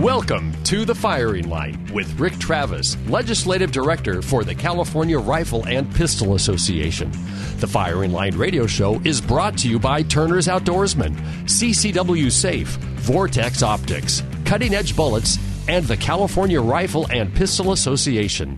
Welcome to The Firing Line with Rick Travis, Legislative Director for the California Rifle and Pistol Association. The Firing Line radio show is brought to you by Turner's Outdoorsman, CCW Safe, Vortex Optics, Cutting Edge Bullets, and the California Rifle and Pistol Association.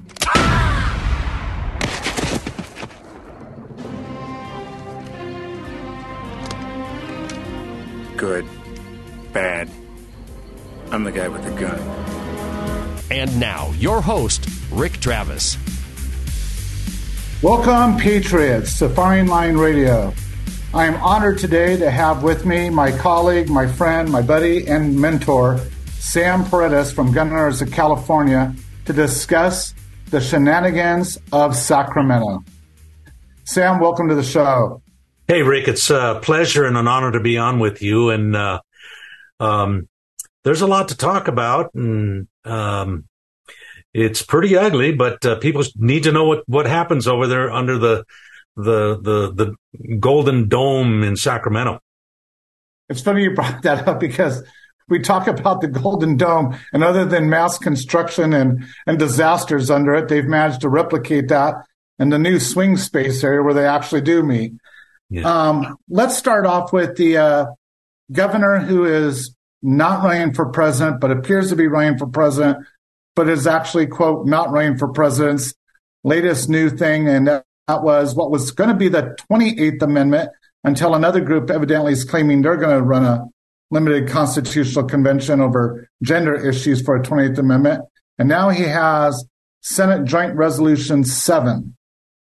Good. Bad. I'm the guy with the gun. And now, your host, Rick Travis. Welcome, Patriots, to Firing Line Radio. I am honored today to have with me my colleague, my friend, my buddy, and mentor, Sam Paredes from Gun Owners of California, to discuss the shenanigans of Sacramento. Sam, welcome to the show. Hey, Rick, it's a pleasure and an honor to be on with you. And there's a lot to talk about, and it's pretty ugly, but people need to know what happens over there under the Golden Dome in Sacramento. It's funny you brought that up because we talk about the Golden Dome, and other than mass construction and disasters under it, they've managed to replicate that in the new swing space area where they actually do meet. Yeah. Let's start off with the governor who is not running for president, but appears to be running for president, but is actually, quote, not running for president's latest new thing. And that was what was going to be the 28th Amendment until another group evidently is claiming they're going to run a limited constitutional convention over gender issues for a 28th Amendment. And now he has Senate Joint Resolution 7.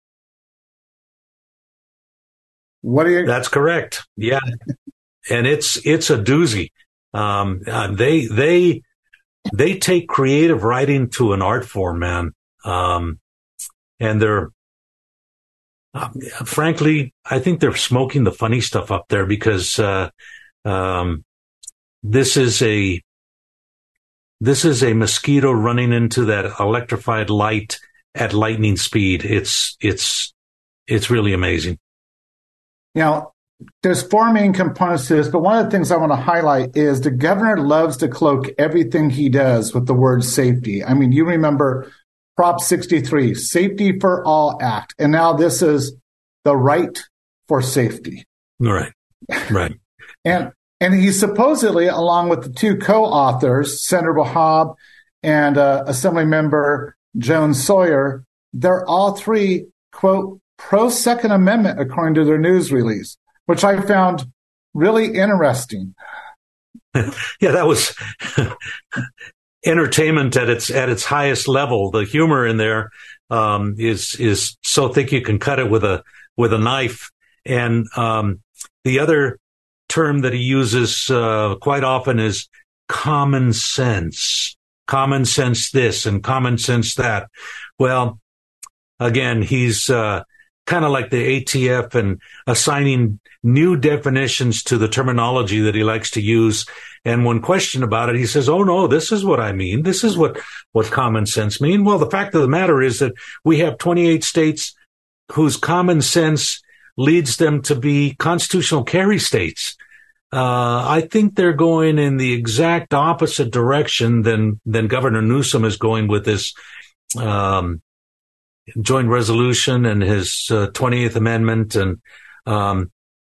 What do you? That's correct. Yeah. And it's a doozy. They take creative writing to an art form, man. And they're, frankly, I think they're smoking the funny stuff up there because, this is a mosquito running into that electrified light at lightning speed. It's really amazing. You know, there's four main components to this, but one of the things I want to highlight is the governor loves to cloak everything he does with the word safety. I mean, you remember Prop 63, Safety for All Act, and now this is the right for safety. Right. And he supposedly, along with the two co-authors, Senator Wahab and Assemblymember Joan Sawyer, they're all three, quote, pro-Second Amendment, according to their news release, which I found really interesting. Yeah, that was entertainment at its highest level. The humor in there is so thick you can cut it with a knife. And the other term that he uses quite often is common sense. Common sense this and common sense that. Well, again, he's kind of like the ATF and assigning new definitions to the terminology that he likes to use. And when questioned about it, he says, oh, no, this is what I mean. This is what common sense mean. Well, the fact of the matter is that we have 28 states whose common sense leads them to be constitutional carry states. I think they're going in the exact opposite direction than Governor Newsom is going with this joint resolution and his 28th Amendment. And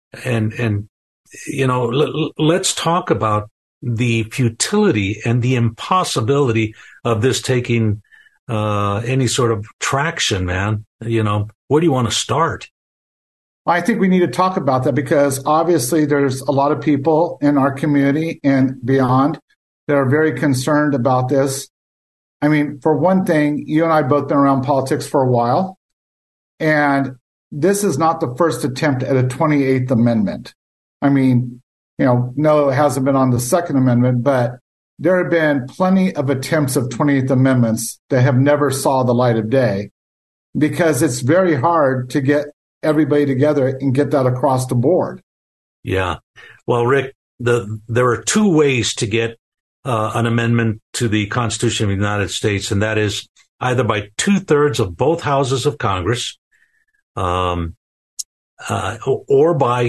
you know, let's talk about the futility and the impossibility of this taking any sort of traction, man. You know, where do you want to start? I think we need to talk about that because obviously there's a lot of people in our community and beyond that are very concerned about this. I mean, for one thing, you and I both been around politics for a while, and this is not the first attempt at a 28th Amendment. I mean, you know, no, it hasn't been on the Second Amendment, but there have been plenty of attempts of 28th Amendments that have never saw the light of day because it's very hard to get everybody together and get that across the board. Yeah. Well, Rick, there are two ways to get an amendment to the Constitution of the United States, and that is either by 2/3 of both houses of Congress, or by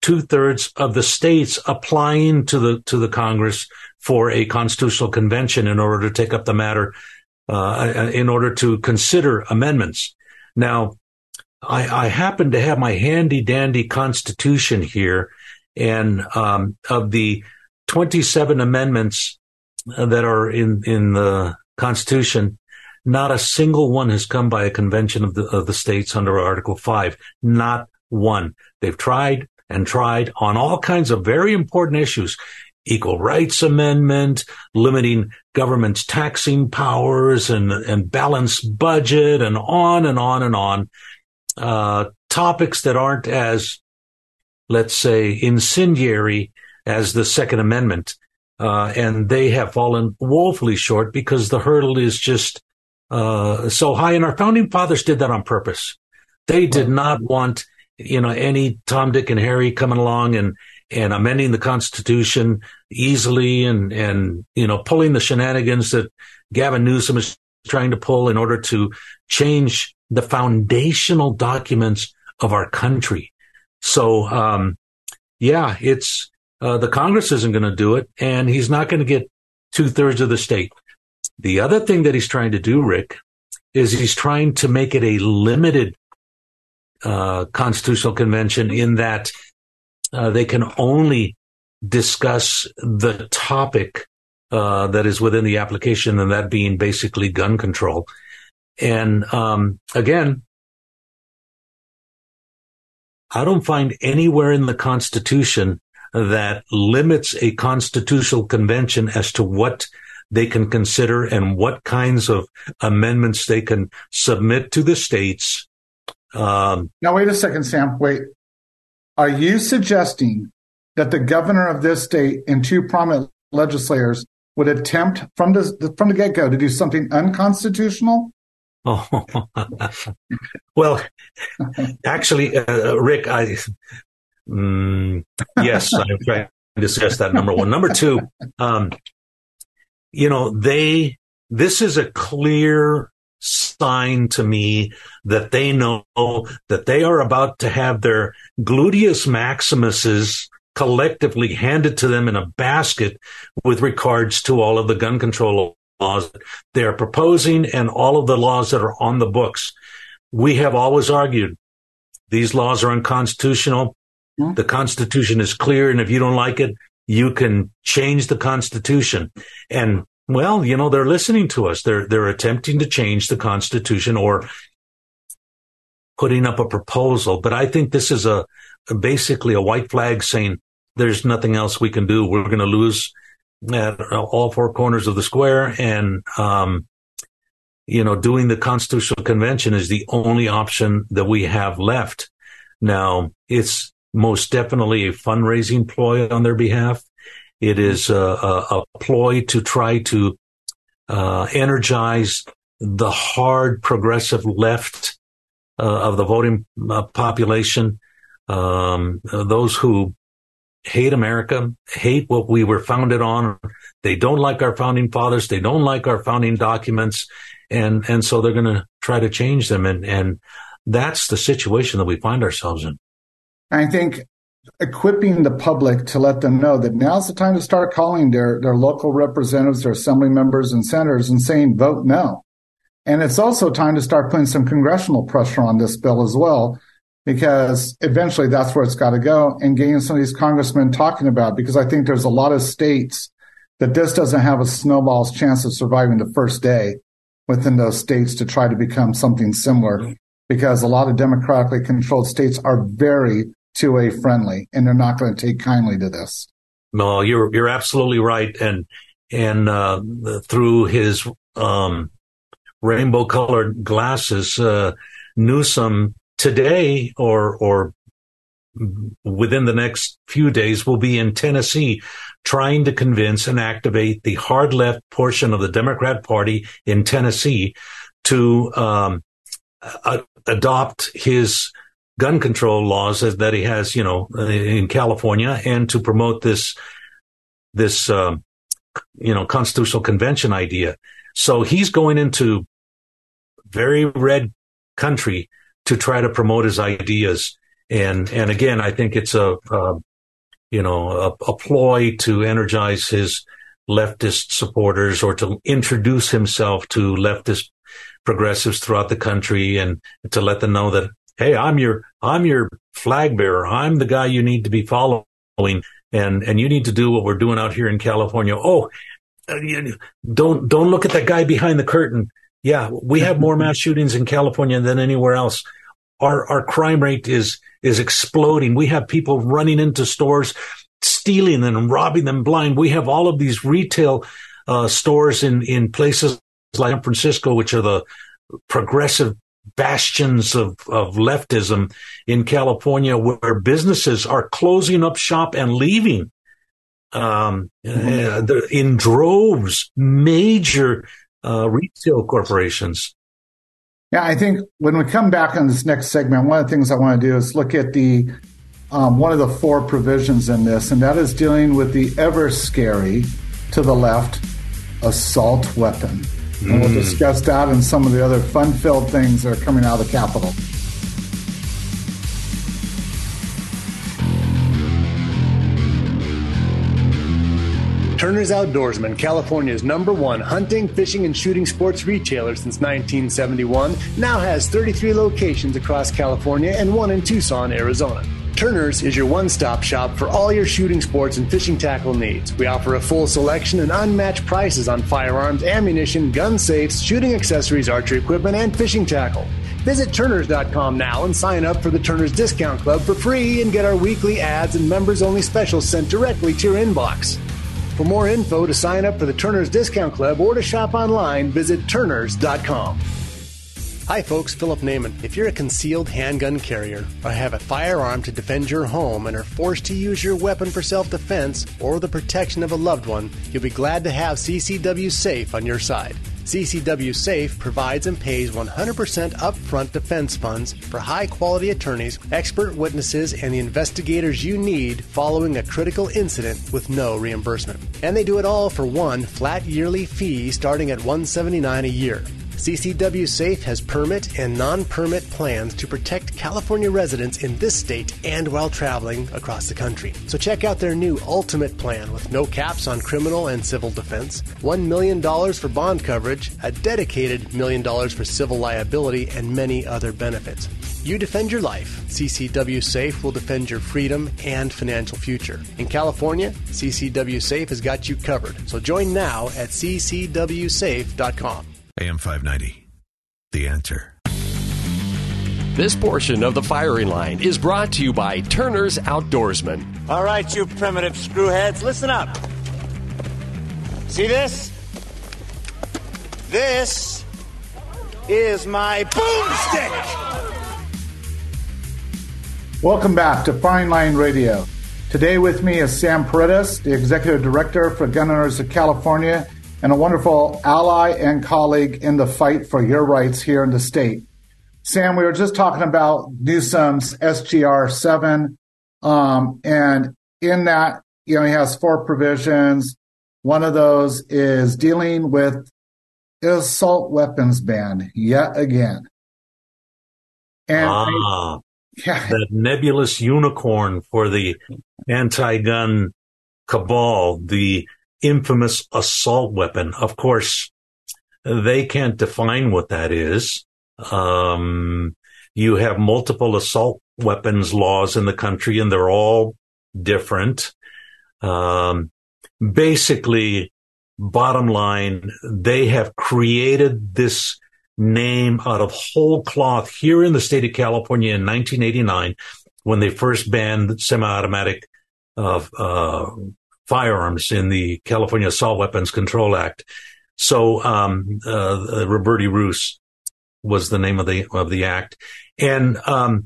2/3 of the states applying to the Congress for a constitutional convention in order to take up the matter, in order to consider amendments. Now, I happen to have my handy dandy Constitution here, and of the 27 amendments that are in the Constitution, not a single one has come by a convention of the states under Article 5. Not one. They've tried and tried on all kinds of very important issues. Equal rights amendment, limiting government's taxing powers and balanced budget, and on and on and on. Topics that aren't as, let's say, incendiary as the Second Amendment. And they have fallen woefully short because the hurdle is just so high. And our founding fathers did that on purpose. They did not want, any Tom, Dick, and Harry coming along and amending the Constitution easily and pulling the shenanigans that Gavin Newsom is trying to pull in order to change the foundational documents of our country. So, it's the Congress isn't going to do it, and he's not going to get 2/3 of the state. The other thing that he's trying to do, Rick, is he's trying to make it a limited constitutional convention in that they can only discuss the topic that is within the application, and that being basically gun control. And again, I don't find anywhere in the Constitution that limits a constitutional convention as to what they can consider and what kinds of amendments they can submit to the states. Now, wait a second, Sam. Wait. Are you suggesting that the governor of this state and two prominent legislators would attempt from the get-go to do something unconstitutional? Oh, well, actually, Rick, yes, I'm trying to discuss that, number one. Number two, this is a clear sign to me that they know that they are about to have their gluteus maximuses collectively handed to them in a basket with regards to all of the gun control laws they are proposing and all of the laws that are on the books. We have always argued these laws are unconstitutional. The Constitution is clear, and if you don't like it, you can change the Constitution. And well, they're listening to us. They're attempting to change the Constitution or putting up a proposal. But I think this is basically a white flag saying there's nothing else we can do. We're going to lose at all four corners of the square. And, doing the Constitutional Convention is the only option that we have left. Now, it's most definitely a fundraising ploy on their behalf. It is a ploy to try to energize the hard progressive left of the voting population, those who hate America, hate what we were founded on. They don't like our founding fathers. They don't like our founding documents. And so they're going to try to change them. And that's the situation that we find ourselves in. I think equipping the public to let them know that now's the time to start calling their local representatives, their assembly members and senators and saying, vote no. And it's also time to start putting some congressional pressure on this bill as well, because eventually that's where it's got to go, and getting some of these congressmen talking about it, because I think there's a lot of states that this doesn't have a snowball's chance of surviving the first day within those states to try to become something similar, because a lot of democratically controlled states are very 2A friendly, and they're not going to take kindly to this. No, you're absolutely right. And through his rainbow colored glasses, Newsom today or within the next few days will be in Tennessee trying to convince and activate the hard left portion of the Democrat Party in Tennessee to adopt his gun control laws that he has, in California, and to promote this constitutional convention idea. So he's going into very red country to try to promote his ideas. And again, I think it's a ploy to energize his leftist supporters or to introduce himself to leftist progressives throughout the country and to let them know that, hey, I'm your flag bearer. I'm the guy you need to be following, and you need to do what we're doing out here in California. Oh, don't look at that guy behind the curtain. Yeah, we have more mass shootings in California than anywhere else. Our crime rate is exploding. We have people running into stores, stealing them and robbing them blind. We have all of these retail stores in places like San Francisco, which are the progressive bastions of leftism in California, where businesses are closing up shop and leaving in droves, major retail corporations. Yeah, I think when we come back on this next segment, one of the things I want to do is look at the one of the 4 provisions in this, and that is dealing with the ever scary, to the left, assault weapon. And we'll discuss that and some of the other fun-filled things that are coming out of the Capitol. Turner's Outdoorsman, California's #1 hunting, fishing, and shooting sports retailer since 1971, now has 33 locations across California and 1 in Tucson, Arizona. Turner's is your one-stop shop for all your shooting sports and fishing tackle needs. We offer a full selection and unmatched prices on firearms, ammunition, gun safes, shooting accessories, archery equipment, and fishing tackle. Visit Turners.com now and sign up for the Turner's Discount Club for free and get our weekly ads and members-only specials sent directly to your inbox. For more info, to sign up for the Turner's Discount Club or to shop online, visit Turners.com. Hi folks, Philip Naiman. If you're a concealed handgun carrier or have a firearm to defend your home and are forced to use your weapon for self-defense or the protection of a loved one, you'll be glad to have CCW Safe on your side. CCW Safe provides and pays 100% upfront defense funds for high-quality attorneys, expert witnesses, and the investigators you need following a critical incident with no reimbursement. And they do it all for one flat yearly fee starting at $179 a year. CCW Safe has permit and non-permit plans to protect California residents in this state and while traveling across the country. So check out their new Ultimate Plan with no caps on criminal and civil defense, $1 million for bond coverage, a dedicated $1 million for civil liability, and many other benefits. You defend your life. CCW Safe will defend your freedom and financial future. In California, CCW Safe has got you covered. So join now at ccwsafe.com. AM 590, The Answer. This portion of the firing line is brought to you by Turner's Outdoorsman. All right, you primitive screwheads, listen up. See this? This is my boomstick. Welcome back to Firing Line Radio. Today with me is Sam Paredes, the Executive Director for Gun Owners of California, and a wonderful ally and colleague in the fight for your rights here in the state. Sam, we were just talking about Newsom's SGR 7, and in that, he has 4 provisions. One of those is dealing with assault weapons ban yet again. And that nebulous unicorn for the anti-gun cabal, the infamous assault weapon. Of course, they can't define what that is. You have multiple assault weapons laws in the country, and they're all different. Basically, bottom line, they have created this name out of whole cloth here in the state of California in 1989 when they first banned semi-automatic firearms in the California Assault Weapons Control Act. So, Roberti Roos was the name of the act. And,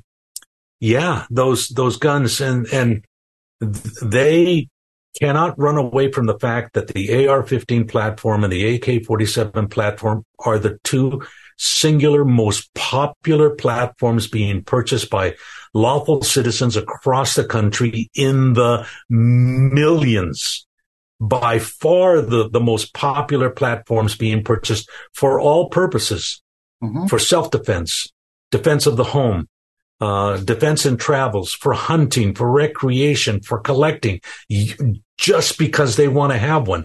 those guns and they cannot run away from the fact that the AR-15 platform and the AK-47 platform are the 2 singular most popular platforms being purchased by lawful citizens across the country in the millions. By far the most popular platforms being purchased for all purposes, for self-defense, defense of the home, defense and travels, for hunting, for recreation, for collecting, just because they want to have one.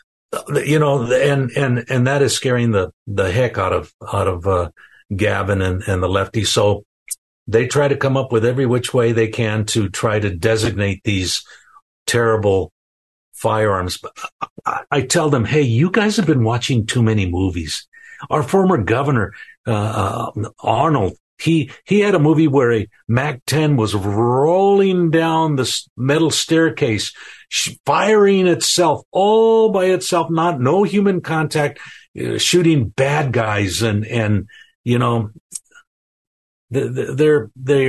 And that is scaring the heck out of Gavin and the lefties. So they try to come up with every which way they can to try to designate these terrible firearms. But I tell them, hey, you guys have been watching too many movies. Our former governor, Arnold, he had a movie where a MAC-10 was rolling down the metal staircase, firing itself all by itself, no human contact, shooting bad guys, and they're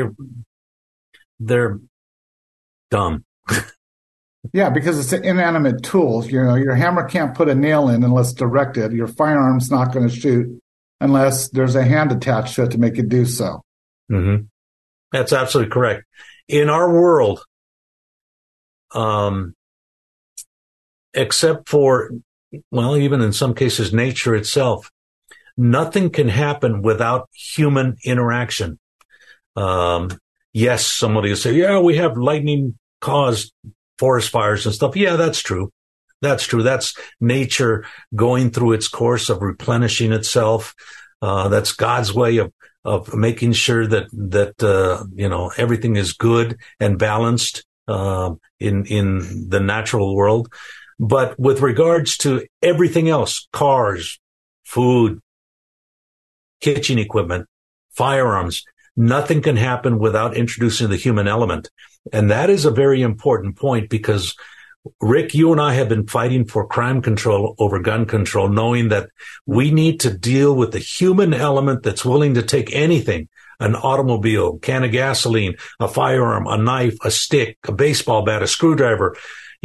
dumb. Yeah, because it's an inanimate tool. Your hammer can't put a nail in unless directed. Your firearm's not going to shoot unless there's a hand attached to it to make it do so. Mm-hmm. That's absolutely correct. In our world, except for, well, even in some cases, nature itself, nothing can happen without human interaction. Yes, somebody will say, yeah, we have lightning-caused forest fires and stuff. Yeah, that's true. That's nature going through its course of replenishing itself. That's God's way of making sure that everything is good and balanced, in the natural world. But with regards to everything else, cars, food, kitchen equipment, firearms, nothing can happen without introducing the human element. And that is a very important point because, Rick, you and I have been fighting for crime control over gun control, knowing that we need to deal with the human element that's willing to take anything, an automobile, can of gasoline, a firearm, a knife, a stick, a baseball bat, a screwdriver,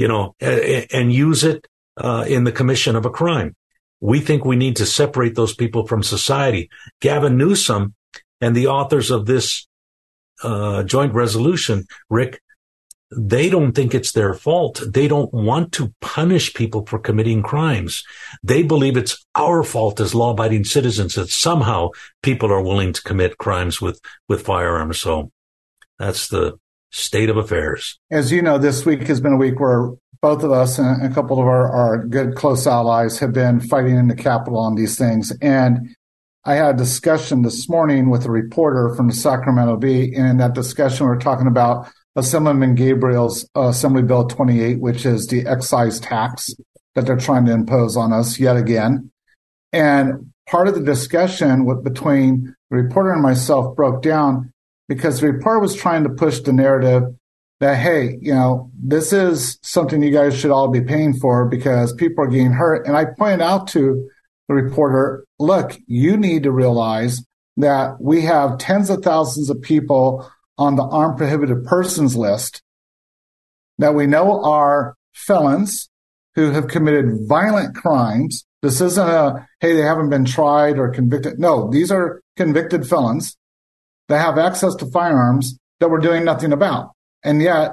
and use it in the commission of a crime. We think we need to separate those people from society. Gavin Newsom and the authors of this joint resolution, Rick, they don't think it's their fault. They don't want to punish people for committing crimes. They believe it's our fault as law-abiding citizens that somehow people are willing to commit crimes with firearms. So that's the state of affairs. As you know, this week has been a week where both of us and a couple of our good close allies have been fighting in the Capitol on these things. And I had a discussion this morning with a reporter from the Sacramento Bee. And in that discussion, we were talking about Assemblyman Gabriel's Assembly Bill 28, which is the excise tax that they're trying to impose on us yet again. And part of the discussion between the reporter and myself broke down because the reporter was trying to push the narrative that, hey, this is something you guys should all be paying for because people are getting hurt. And I pointed out to the reporter, look, you need to realize that we have tens of thousands of people on the armed prohibited persons list that we know are felons who have committed violent crimes. This isn't hey, they haven't been tried or convicted. No, these are convicted felons that have access to firearms that we're doing nothing about. And yet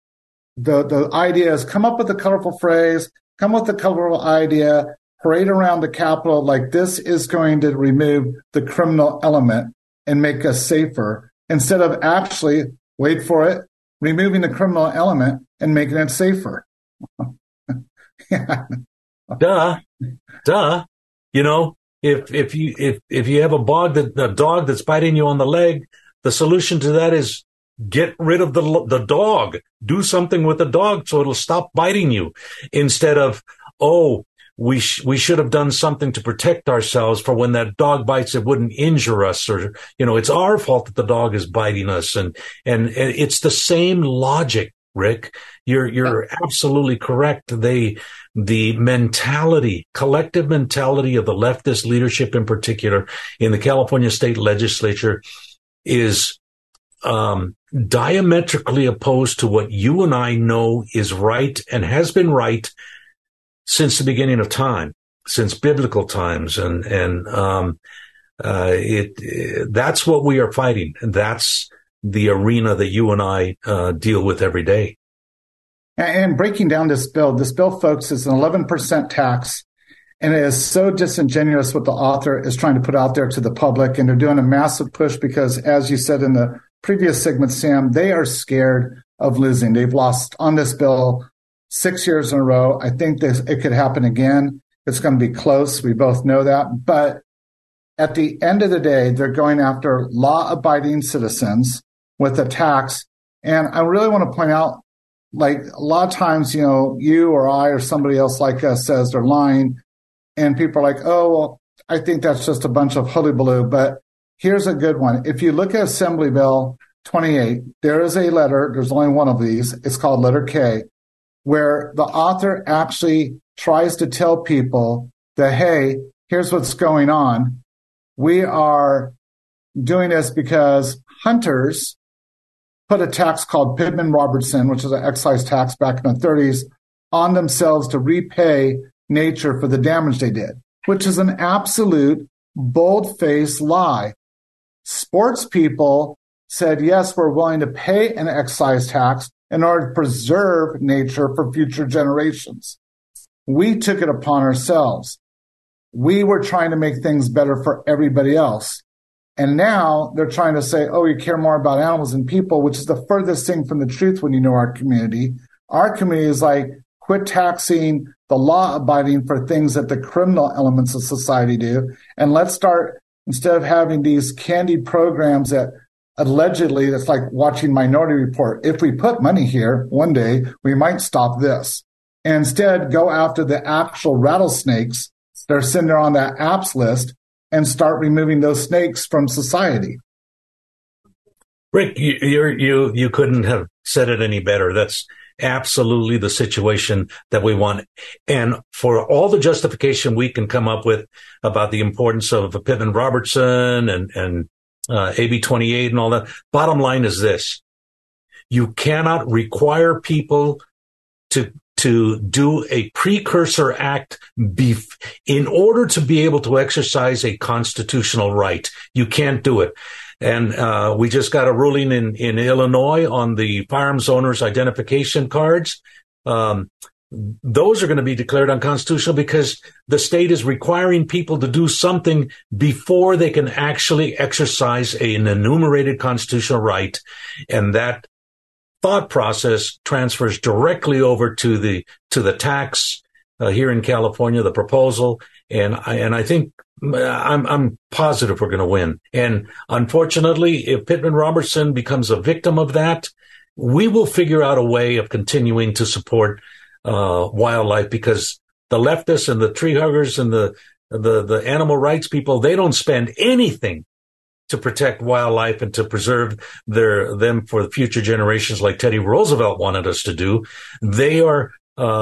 the idea is come up with a colorful phrase, come up with a colorful idea, parade around the Capitol like this is going to remove the criminal element and make us safer, instead of actually, wait for it, removing the criminal element and making it safer. Yeah. Duh. If you have a dog that's biting you on the leg, the solution to that is get rid of the dog. Do something with the dog so it'll stop biting you, instead of, we should have done something to protect ourselves for when that dog bites, it wouldn't injure us, or, it's our fault that the dog is biting us. And it's the same logic, Rick. You're absolutely correct. The mentality, collective mentality of the leftist leadership in particular in the California state legislature is diametrically opposed to what you and I know is right and has been right since the beginning of time, since biblical times. And that's what we are fighting. And that's the arena that you and I deal with every day. And breaking down this bill, folks, is an 11% tax. And it is so disingenuous what the author is trying to put out there to the public. And they're doing a massive push because, as you said in the previous segment, Sam, they are scared of losing. They've lost on this bill 6 years in a row. I think it could happen again. It's going to be close. We both know that. But at the end of the day, they're going after law-abiding citizens with a tax. And I really want to point out, like, a lot of times, you or I or somebody else like us says they're lying. And people are like, oh, well, I think that's just a bunch of hullabaloo. But here's a good one. If you look at Assembly Bill 28, there is a letter. There's only one of these. It's called letter K, where the author actually tries to tell people that, hey, here's what's going on. We are doing this because hunters put a tax called Pittman-Robertson, which is an excise tax back in the 30s, on themselves to repay nature for the damage they did, which is an absolute bold-faced lie. Sports people said, yes, we're willing to pay an excise tax in order to preserve nature for future generations. We took it upon ourselves. We were trying to make things better for everybody else. And now they're trying to say, oh, you care more about animals than people, which is the furthest thing from the truth when you know our community. Our community is like, quit taxing the law-abiding for things that the criminal elements of society do. And let's start, instead of having these candy programs that allegedly, that's like watching Minority Report. If we put money here one day, we might stop this. And instead, go after the actual rattlesnakes that are sitting there on that apps list and start removing those snakes from society. Rick, you couldn't have said it any better. That's absolutely the situation that we want. And for all the justification we can come up with about the importance of Pittman-Robertson and AB 28 and all that, bottom line is this. You cannot require people to do a precursor act in order to be able to exercise a constitutional right. You can't do it. And we just got a ruling in Illinois on the firearms owners' identification cards. Those are going to be declared unconstitutional because the state is requiring people to do something before they can actually exercise an enumerated constitutional right. And that thought process transfers directly over to the tax here in California, the proposal, and I think I'm positive we're going to win. And unfortunately, if Pittman-Robertson becomes a victim of that, we will figure out a way of continuing to support wildlife, because the leftists and the tree huggers and the animal rights people, they don't spend anything to protect wildlife and to preserve them for the future generations like Teddy Roosevelt wanted us to do. We are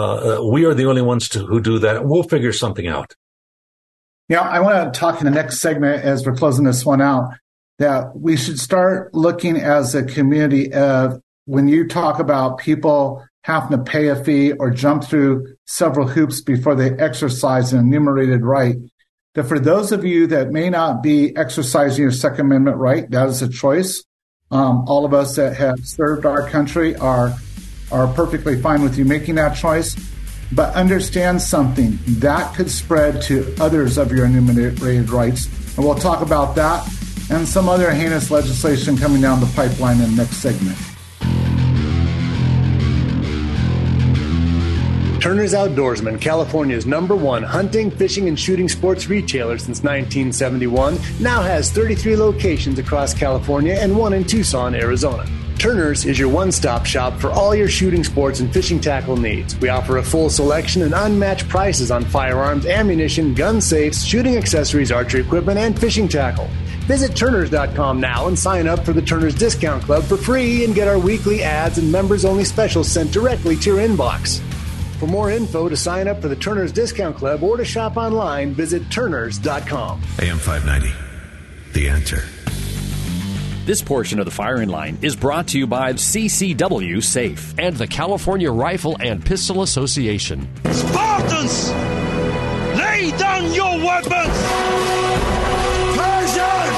the only ones who do that. We'll figure something out. Yeah, I want to talk in the next segment as we're closing this one out that we should start looking as a community of, when you talk about people having to pay a fee or jump through several hoops before they exercise an enumerated right, that for those of you that may not be exercising your Second Amendment right, that is a choice. All of us that have served our country are perfectly fine with you making that choice. But understand something, that could spread to others of your enumerated rights. And we'll talk about that and some other heinous legislation coming down the pipeline in the next segment. Turner's Outdoorsman, California's #1 hunting, fishing, and shooting sports retailer since 1971, now has 33 locations across California and one in Tucson, Arizona. Turner's is your one-stop shop for all your shooting sports and fishing tackle needs. We offer a full selection and unmatched prices on firearms, ammunition, gun safes, shooting accessories, archery equipment, and fishing tackle. Visit Turners.com now and sign up for the Turner's Discount Club for free and get our weekly ads and members-only specials sent directly to your inbox. For more info, to sign up for the Turner's Discount Club or to shop online, visit Turners.com. AM 590, The Answer. This portion of the firing line is brought to you by CCW Safe and the California Rifle and Pistol Association. Spartans, lay down your weapons! Persians,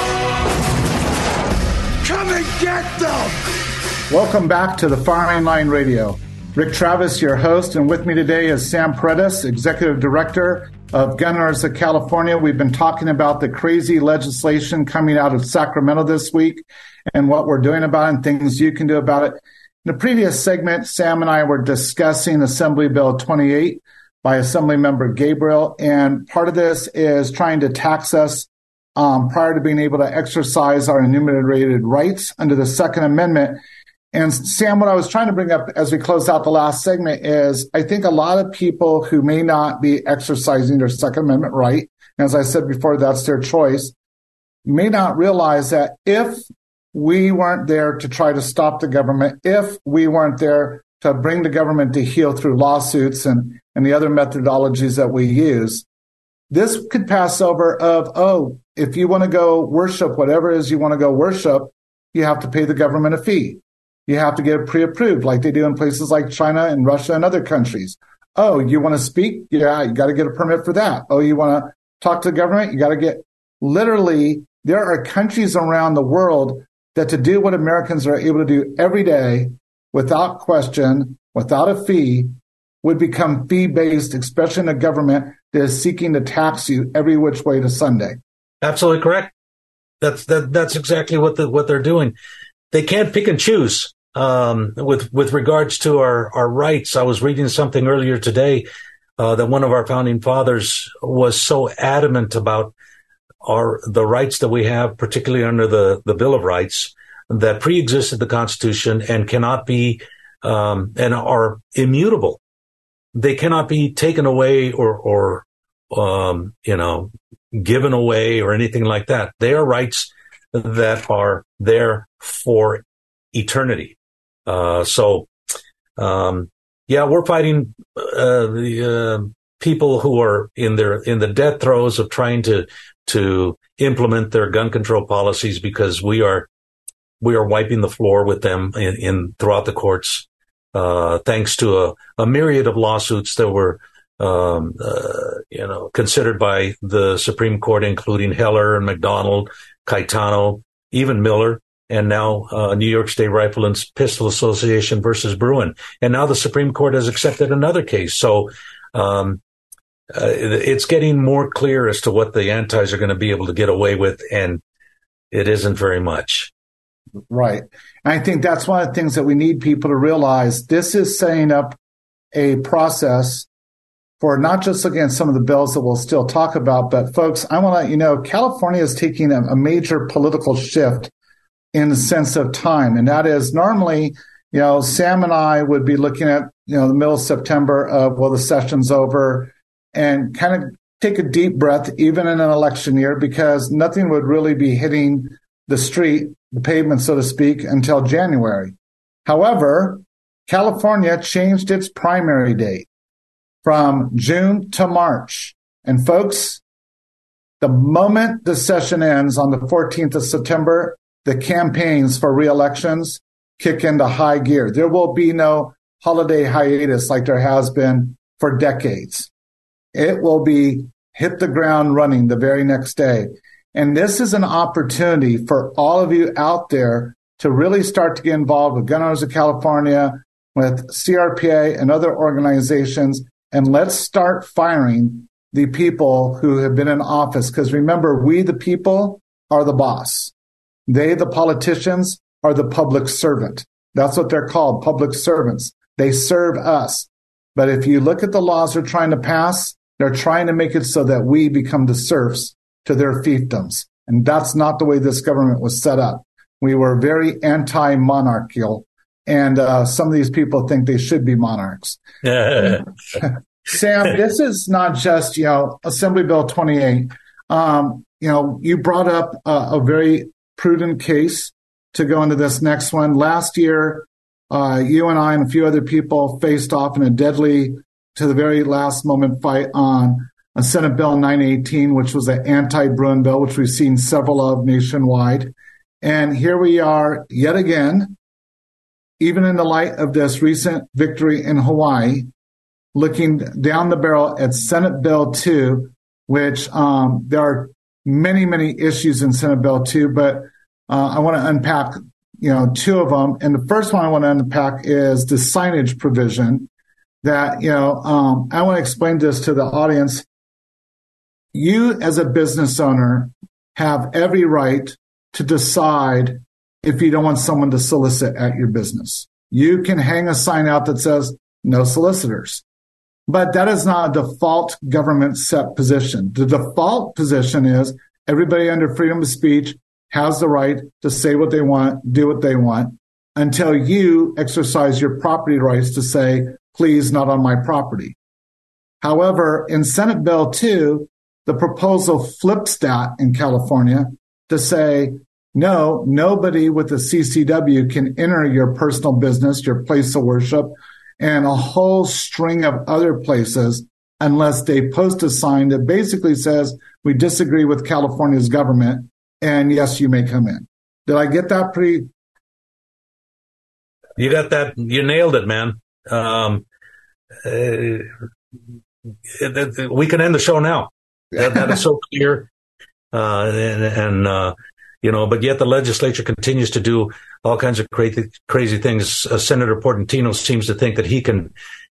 come and get them! Welcome back to the Firing Line Radio. Rick Travis, your host, and with me today is Sam Paredes, Executive Director of Gun Owners of California. We've been talking about the crazy legislation coming out of Sacramento this week and what we're doing about it and things you can do about it. In the previous segment, Sam and I were discussing Assembly Bill 28 by Assemblymember Gabriel, and part of this is trying to tax us prior to being able to exercise our enumerated rights under the Second Amendment. And Sam, what I was trying to bring up as we close out the last segment is I think a lot of people who may not be exercising their Second Amendment right, and as I said before, that's their choice, may not realize that if we weren't there to try to stop the government, if we weren't there to bring the government to heel through lawsuits and the other methodologies that we use, this could pass over of, if you want to go worship whatever it is you want to go worship, you have to pay the government a fee. You have to get it pre-approved like they do in places like China and Russia and other countries. Oh, you want to speak? Yeah, you got to get a permit for that. Oh, you want to talk to the government? You got to get, literally, there are countries around the world that to do what Americans are able to do every day without question, without a fee, would become fee-based, especially in a government that is seeking to tax you every which way to Sunday. Absolutely correct. That's exactly what they're doing. They can't pick and choose with regards to our rights. I was reading something earlier today that one of our founding fathers was so adamant about the rights that we have, particularly under the Bill of Rights, that pre-existed the Constitution and cannot be and are immutable. They cannot be taken away or given away or anything like that. They are rights that are there for eternity. We're fighting the people who are in the death throes of trying to implement their gun control policies, because we are wiping the floor with them throughout the courts, thanks to a myriad of lawsuits that were considered by the Supreme Court, including Heller and McDonald, Caetano, even Miller, and now New York State Rifle and Pistol Association versus Bruin. And now the Supreme Court has accepted another case. So it's getting more clear as to what the antis are going to be able to get away with, and it isn't very much. Right. And I think that's one of the things that we need people to realize. This is setting up a process for not just looking at some of the bills that we'll still talk about, but folks, I want to let you know, California is taking a major political shift in the sense of time. And that is normally, Sam and I would be looking at, the middle of September of, the session's over, and kind of take a deep breath, even in an election year, because nothing would really be hitting the street, the pavement, so to speak, until January. However, California changed its primary date from June to March. And folks, the moment the session ends on the 14th of September, the campaigns for re-elections kick into high gear. There will be no holiday hiatus like there has been for decades. It will be hit the ground running the very next day. And this is an opportunity for all of you out there to really start to get involved with Gun Owners of California, with CRPA and other organizations, and let's start firing the people who have been in office. Because remember, we, the people, are the boss. They, the politicians, are the public servant. That's what they're called, public servants. They serve us. But if you look at the laws they're trying to pass, they're trying to make it so that we become the serfs to their fiefdoms. And that's not the way this government was set up. We were very anti-monarchical, and some of these people think they should be monarchs. Sam, this is not just, Assembly Bill 28. You brought up a very prudent case to go into this next one. Last year, you and I and a few other people faced off in a deadly, to the very last moment fight on a Senate Bill 918, which was an anti-Bruin bill, which we've seen several of nationwide. And here we are yet again, even in the light of this recent victory in Hawaii, looking down the barrel at Senate Bill 2, which there are many, many issues in Senate Bill 2, but I want to unpack, two of them. And the first one I want to unpack is the signage provision that, I want to explain this to the audience. you as a business owner have every right to decide if you don't want someone to solicit at your business. You can hang a sign out that says no solicitors. But that is not a default government set position. The default position is everybody under freedom of speech has the right to say what they want, do what they want, until you exercise your property rights to say, please, not on my property. However, in Senate Bill 2, the proposal flips that in California to say, no, nobody with a CCW can enter your personal business, your place of worship, and a whole string of other places unless they post a sign that basically says, we disagree with California's government, and yes, you may come in. Did I get that pretty? You got that. You nailed it, man. We can end the show now. That is so clear. But yet the legislature continues to do all kinds of crazy things. Senator Portantino seems to think that he can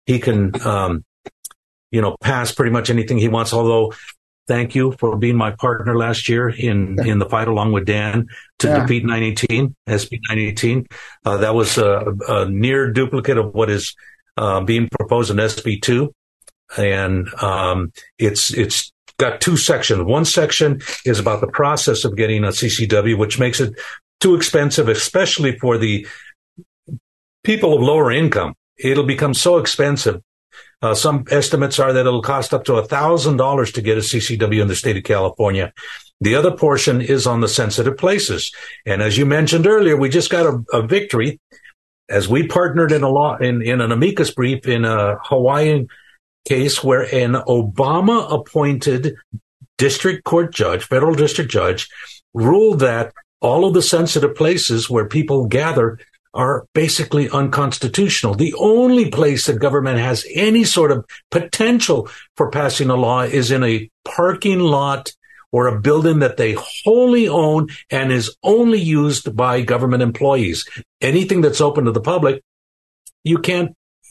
pass pretty much anything he wants. Although, thank you for being my partner last year in the fight along with Dan to defeat SB 918. That was a near duplicate of what is being proposed in SB 2. And it's got two sections. One section is about the process of getting a CCW, which makes it too expensive, especially for the people of lower income. It'll become so expensive. Some estimates are that it'll cost up to $1,000 to get a CCW in the state of California. The other portion is on the sensitive places. And as you mentioned earlier, we just got a victory as we partnered in an amicus brief in a Hawaiian case where an Obama-appointed federal district judge, ruled that all of the sensitive places where people gather are basically unconstitutional. The only place that government has any sort of potential for passing a law is in a parking lot or a building that they wholly own and is only used by government employees. Anything that's open to the public, you can't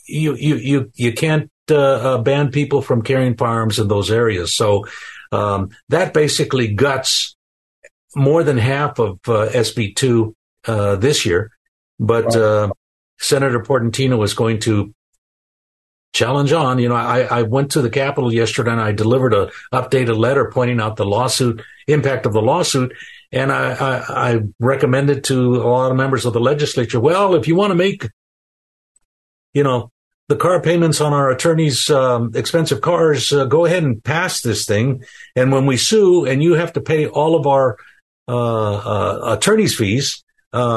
ban people from carrying firearms in those areas. So that basically guts more than half of SB 2 this year. But Senator Portantino is going to challenge on. I went to the Capitol yesterday and I delivered an updated letter pointing out the impact of the lawsuit. And I recommended to a lot of members of the legislature, well, if you want to make, the car payments on our attorneys' expensive cars, go ahead and pass this thing. And when we sue and you have to pay all of our attorney's fees,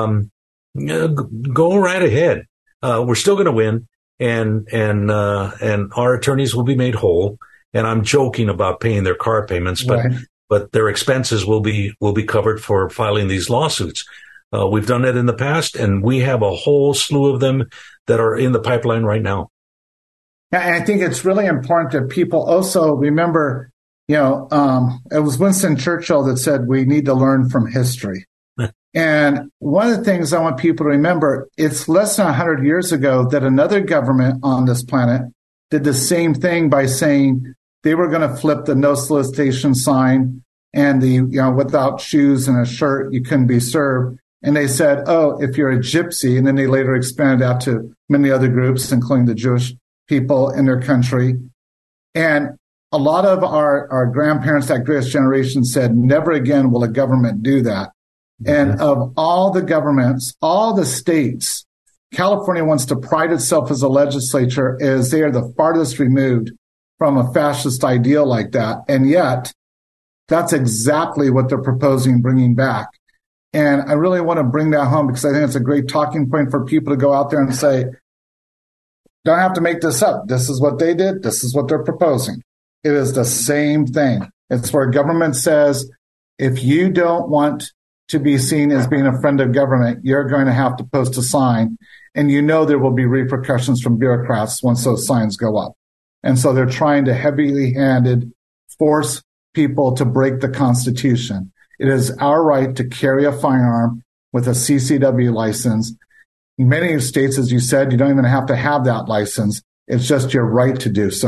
go right ahead. We're still going to win, and our attorneys will be made whole. And I'm joking about paying their car payments, but their expenses will be covered for filing these lawsuits. We've done it in the past, and we have a whole slew of them that are in the pipeline right now. Yeah, and I think it's really important that people also remember, it was Winston Churchill that said we need to learn from history. And one of the things I want people to remember, it's less than 100 years ago that another government on this planet did the same thing by saying they were going to flip the no solicitation sign and the, without shoes and a shirt, you couldn't be served. And they said, oh, if you're a gypsy, and then they later expanded out to many other groups, including the Jewish people in their country. And a lot of our grandparents, that greatest generation, said, never again will a government do that. Mm-hmm. And of all the governments, all the states, California wants to pride itself as a legislature as they are the farthest removed from a fascist ideal like that. And yet, that's exactly what they're proposing bringing back. And I really want to bring that home because I think it's a great talking point for people to go out there and say, don't have to make this up. This is what they did. This is what they're proposing. It is the same thing. It's where government says, if you don't want to be seen as being a friend of government, you're going to have to post a sign. And there will be repercussions from bureaucrats once those signs go up. And so they're trying to heavily-handed force people to break the Constitution. It is our right to carry a firearm with a CCW license. In many states, as you said, you don't even have to have that license. It's just your right to do so.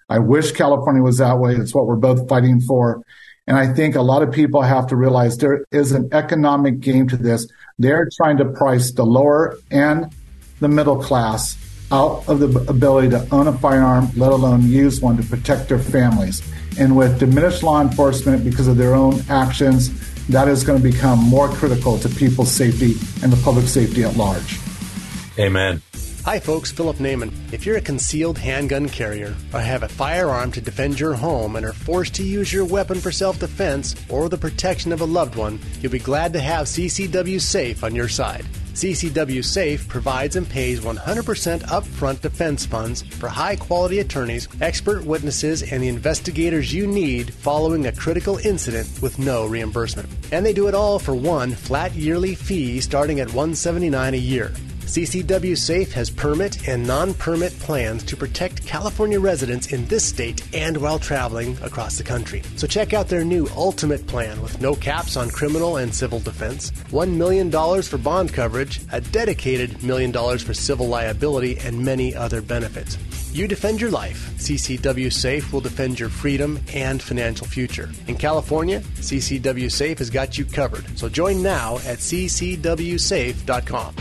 I wish California was that way. It's what we're both fighting for. And I think a lot of people have to realize there is an economic game to this. They're trying to price the lower and the middle class out of the ability to own a firearm, let alone use one to protect their families. And with diminished law enforcement because of their own actions, that is going to become more critical to people's safety and the public safety at large. Amen. Hi folks, Philip Naiman. If you're a concealed handgun carrier or have a firearm to defend your home and are forced to use your weapon for self-defense or the protection of a loved one, you'll be glad to have CCW Safe on your side. CCW Safe provides and pays 100% upfront defense funds for high-quality attorneys, expert witnesses, and the investigators you need following a critical incident with no reimbursement. And they do it all for one flat yearly fee starting at $179 a year. CCW Safe has permit and non-permit plans to protect California residents in this state and while traveling across the country. So check out their new Ultimate Plan with no caps on criminal and civil defense, $1 million for bond coverage, a dedicated $1 million for civil liability, and many other benefits. You defend your life. CCW Safe will defend your freedom and financial future. In California, CCW Safe has got you covered. So join now at ccwsafe.com.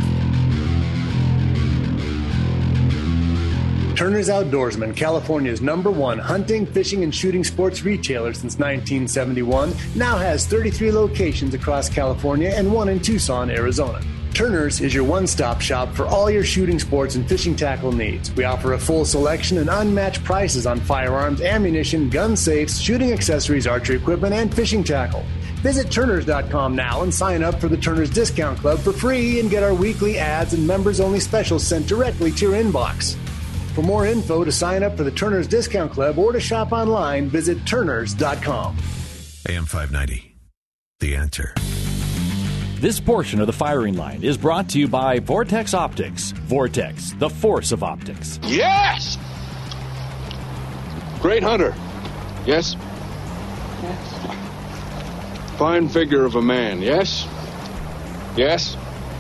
Turner's Outdoorsman, California's #1 hunting, fishing, and shooting sports retailer since 1971, now has 33 locations across California and one in Tucson, Arizona. Turner's is your one-stop shop for all your shooting sports and fishing tackle needs. We offer a full selection and unmatched prices on firearms, ammunition, gun safes, shooting accessories, archery equipment, and fishing tackle. Visit Turners.com now and sign up for the Turners Discount Club for free and get our weekly ads and members-only specials sent directly to your inbox. For more info, to sign up for the Turners Discount Club or to shop online, visit Turners.com. AM 590, The Answer. This portion of the firing line is brought to you by Vortex Optics. Vortex, the force of optics. Yes! Great hunter. Yes? Yes. Fine figure of a man, yes? Yes?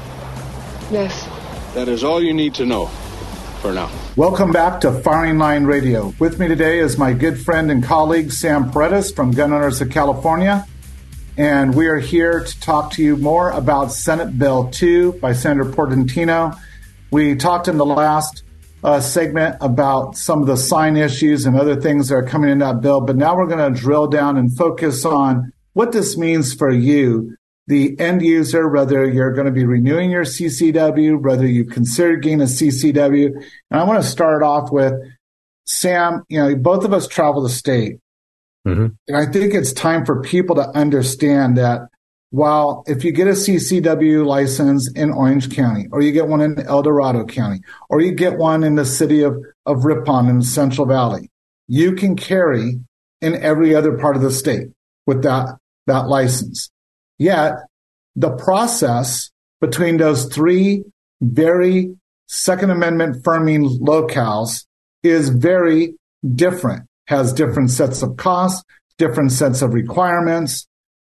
Yes. That is all you need to know for now. Welcome back to Firing Line Radio. With me today is my good friend and colleague, Sam Paredes from Gun Owners of California. And we are here to talk to you more about Senate Bill 2 by Senator Portantino. We talked in the last segment about some of the sign issues and other things that are coming in that bill, but now we're going to drill down and focus on what this means for you, the end user, whether you're going to be renewing your CCW, whether you consider getting a CCW. And I want to start off with, Sam, both of us travel the state. Mm-hmm. And I think it's time for people to understand that while if you get a CCW license in Orange County, or you get one in El Dorado County, or you get one in the city of Ripon in the Central Valley, you can carry in every other part of the state with that license. Yet the process between those three very Second Amendment firming locales is very different, has different sets of costs, different sets of requirements.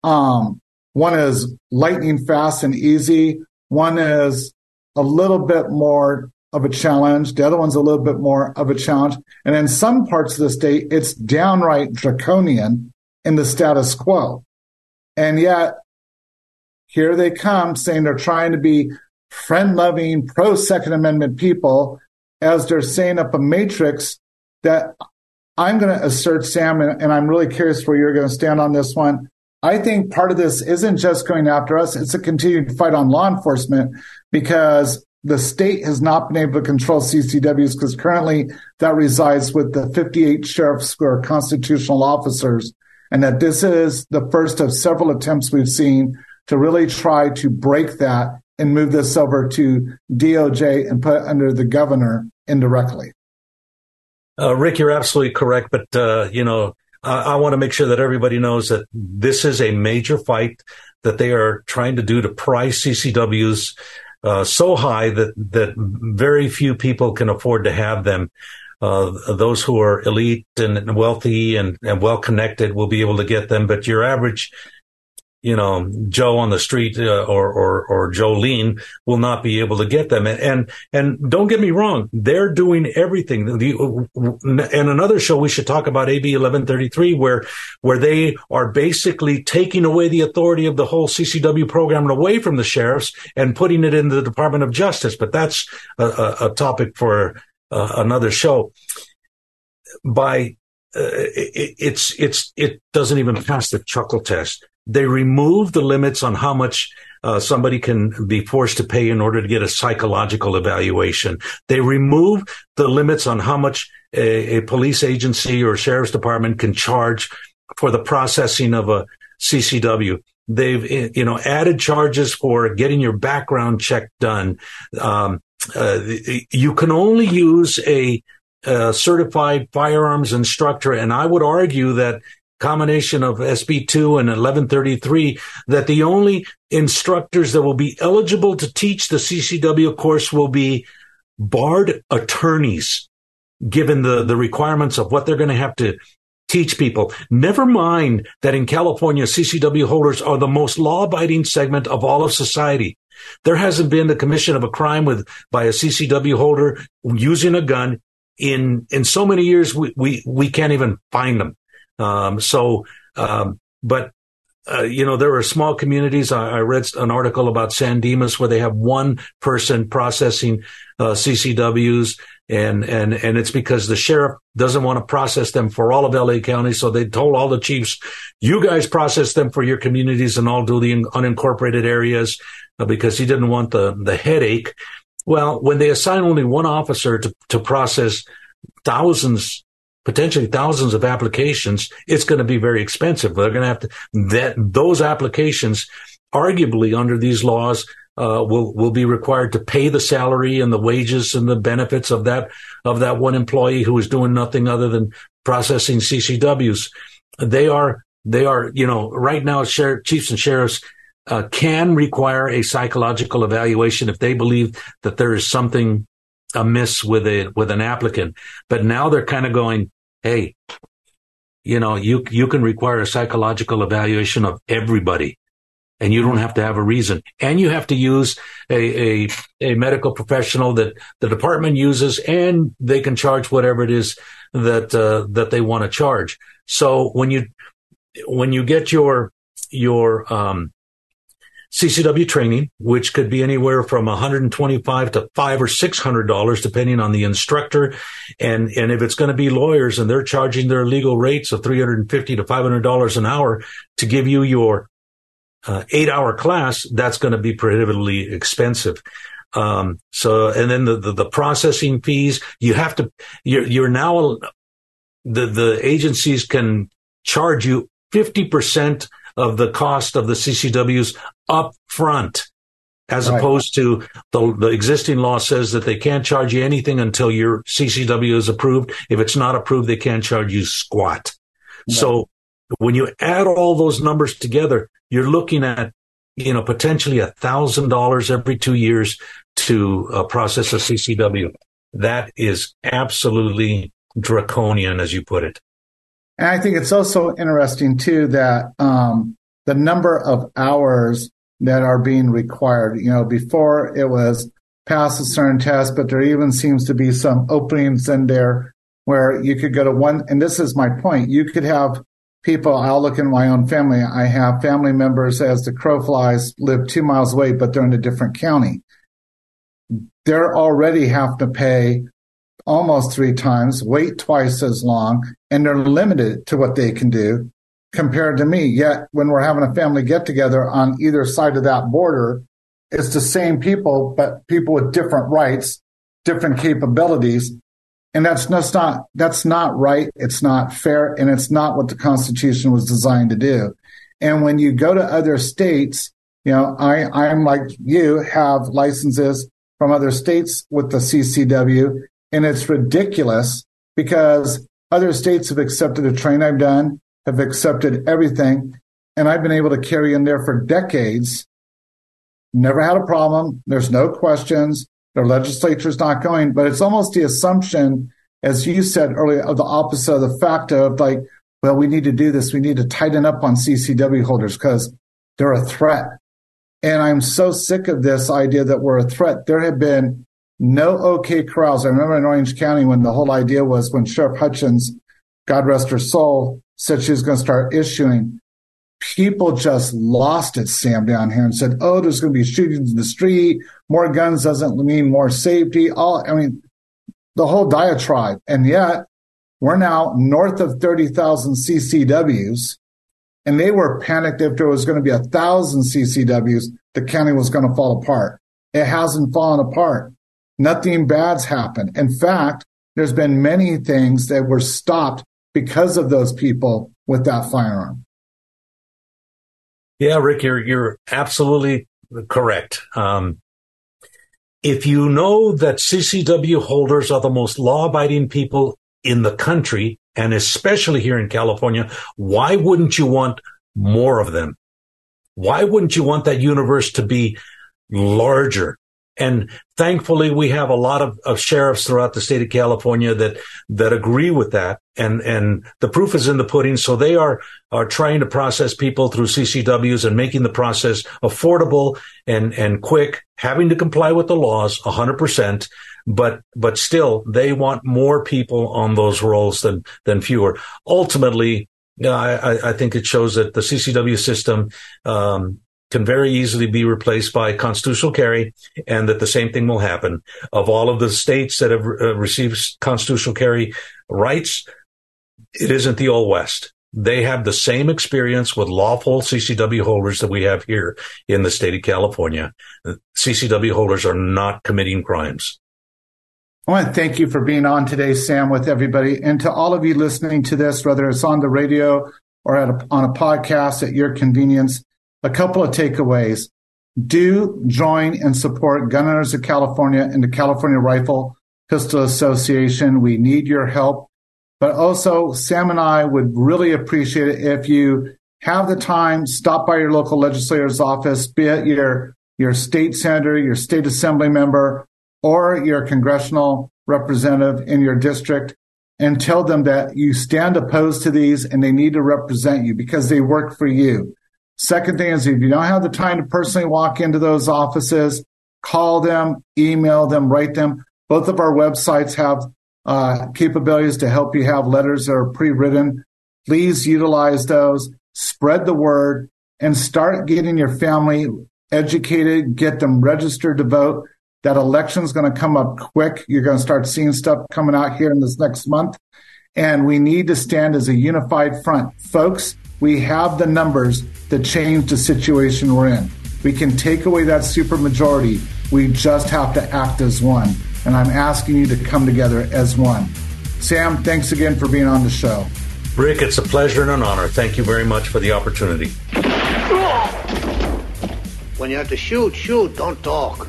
One is lightning fast and easy. One is a little bit more of a challenge. The other one's a little bit more of a challenge. And in some parts of the state, it's downright draconian in the status quo. And yet, here they come saying they're trying to be friend-loving, pro-Second Amendment people as they're setting up a matrix that I'm going to assert, Sam, and I'm really curious where you're going to stand on this one. I think part of this isn't just going after us. It's a continued fight on law enforcement because the state has not been able to control CCWs because currently that resides with the 58 sheriffs who are constitutional officers, and that this is the first of several attempts we've seen to really try to break that and move this over to DOJ and put it under the governor indirectly. Rick, you're absolutely correct. But, I want to make sure that everybody knows that this is a major fight that they are trying to do to price CCWs so high that very few people can afford to have them. Those who are elite and wealthy and well-connected will be able to get them. But your average Joe on the street or Jolene will not be able to get them. And don't get me wrong, they're doing everything. And another show we should talk about, AB 1133, where they are basically taking away the authority of the whole CCW program away from the sheriffs and putting it in the Department of Justice. But that's a topic for another show. It doesn't even pass the chuckle test. They remove the limits on how much somebody can be forced to pay in order to get a psychological evaluation. They remove the limits on how much a police agency or sheriff's department can charge for the processing of a CCW. They've, added charges for getting your background check done. You can only use a certified firearms instructor, and I would argue that combination of SB2 and 1133, that the only instructors that will be eligible to teach the CCW course will be barred attorneys, given the requirements of what they're going to have to teach people. Never mind that in California, CCW holders are the most law-abiding segment of all of society. There hasn't been the commission of a crime by a CCW holder using a gun in so many years. We can't even find them. There are small communities. I read an article about San Dimas where they have one person processing CCWs, and it's because the sheriff doesn't want to process them for all of LA County. So they told all the chiefs, you guys process them for your communities and I'll do the unincorporated areas, because he didn't want the headache. Well, when they assign only one officer to process potentially thousands of applications, it's going to be very expensive. They're going to have those applications, arguably under these laws, will be required to pay the salary and the wages and the benefits of that one employee who is doing nothing other than processing CCWs. They are, right now, chiefs and sheriffs can require a psychological evaluation if they believe that there is something amiss with an applicant. But now they're kind of going, hey, you can require a psychological evaluation of everybody, and you don't have to have a reason. And you have to use a medical professional that the department uses, and they can charge whatever it is that they want to charge. So when you get your CCW training, which could be anywhere from $125 to $500 or $600, depending on the instructor. And if it's going to be lawyers and they're charging their legal rates of $350 to $500 an hour to give you your 8-hour class, that's going to be prohibitively expensive. And then the processing fees, the agencies can charge you 50% of the cost of the CCWs up front, as opposed to the existing law says that they can't charge you anything until your CCW is approved. If it's not approved, they can't charge you squat. Right. So when you add all those numbers together, you're looking at, potentially $1,000 every 2 years to process a CCW. That is absolutely draconian, as you put it. And I think it's also interesting, too, that the number of hours that are being required, before it was pass a certain test, but there even seems to be some openings in there where you could go to one. And this is my point. You could have people, I'll look in my own family. I have family members, as the crow flies, live 2 miles away, but they're in a different county. They're already have to pay almost 3 times, wait twice as long, and they're limited to what they can do compared to me. Yet when we're having a family get together on either side of that border, it's the same people, but people with different rights, different capabilities. And that's not right. It's not fair. And it's not what the Constitution was designed to do. And when you go to other states, I'm like you, have licenses from other states with the CCW. And it's ridiculous because other states have accepted the training I've done, have accepted everything. And I've been able to carry in there for decades. Never had a problem. There's no questions. Their legislature's not going. But it's almost the assumption, as you said earlier, of the opposite of the fact of we need to do this. We need to tighten up on CCW holders because They're a threat. And I'm so sick of this idea that we're a threat. There have been no OK corrals. I remember in Orange County when the whole idea was when Sheriff Hutchins, God rest her soul, said she was going to start issuing, people just lost it, Sam, down here and said, oh, there's going to be shootings in the street. More guns doesn't mean more safety. The whole diatribe. And yet we're now north of 30,000 CCWs. And they were panicked if there was going to be 1,000 CCWs, the county was going to fall apart. It hasn't fallen apart. Nothing bad's happened. In fact, there's been many things that were stopped because of those people with that firearm. Yeah, Rick, you're absolutely correct. If you know that CCW holders are the most law-abiding people in the country, and especially here in California, why wouldn't you want more of them? Why wouldn't you want that universe to be larger? And thankfully, we have a lot of sheriffs throughout the state of California that agree with that. And the proof is in the pudding. So they are trying to process people through CCWs and making the process affordable and quick, having to comply with the laws 100%. But still, they want more people on those rolls than fewer. Ultimately, I think it shows that the CCW system, can very easily be replaced by constitutional carry, and that the same thing will happen. Of all of the states that have received constitutional carry rights, it isn't the Old West. They have the same experience with lawful CCW holders that we have here in the state of California. CCW holders are not committing crimes. I want to thank you for being on today, Sam, with everybody. And to all of you listening to this, whether it's on the radio or on a podcast at your convenience, a couple of takeaways. Do join and support Gun Owners of California and the California Rifle Pistol Association. We need your help. But also, Sam and I would really appreciate it if you have the time, stop by your local legislator's office, be it your state senator, your state assembly member, or your congressional representative in your district, and tell them that you stand opposed to these and they need to represent you because they work for you. Second thing is, if you don't have the time to personally walk into those offices, call them, email them, write them. Both of our websites have capabilities to help you have letters that are pre-written. Please utilize those, spread the word, and start getting your family educated, get them registered to vote. That election's going to come up quick. You're going to start seeing stuff coming out here in this next month. And we need to stand as a unified front. Folks, we have the numbers to change the situation we're in. We can take away that supermajority. We just have to act as one. And I'm asking you to come together as one. Sam, thanks again for being on the show. Rick, it's a pleasure and an honor. Thank you very much for the opportunity. When you have to shoot, don't talk.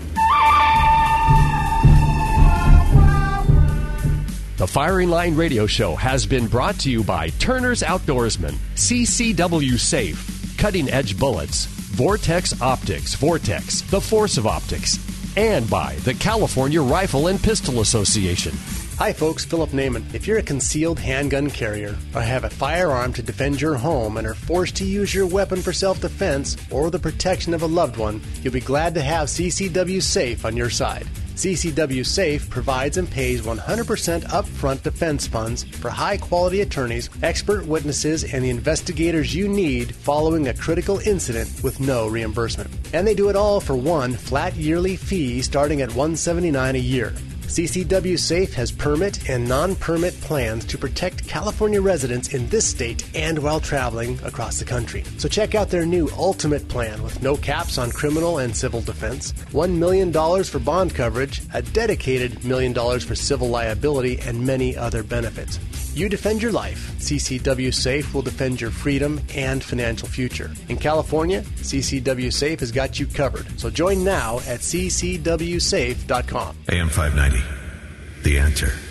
The Firing Line Radio Show has been brought to you by Turner's Outdoorsman, CCW Safe, Cutting Edge Bullets, Vortex Optics, Vortex, the Force of Optics, and by the California Rifle and Pistol Association. Hi folks, Philip Naiman. If you're a concealed handgun carrier or have a firearm to defend your home and are forced to use your weapon for self-defense or the protection of a loved one, you'll be glad to have CCW Safe on your side. CCW Safe provides and pays 100% upfront defense funds for high-quality attorneys, expert witnesses, and the investigators you need following a critical incident with no reimbursement. And they do it all for one flat yearly fee starting at $179 a year. CCW Safe has permit and non-permit plans to protect California residents in this state and while traveling across the country. So check out their new Ultimate Plan with no caps on criminal and civil defense, $1 million for bond coverage, a dedicated $1 million for civil liability, and many other benefits. You defend your life. CCW Safe will defend your freedom and financial future. In California, CCW Safe has got you covered. So join now at ccwsafe.com. AM 590, The Answer.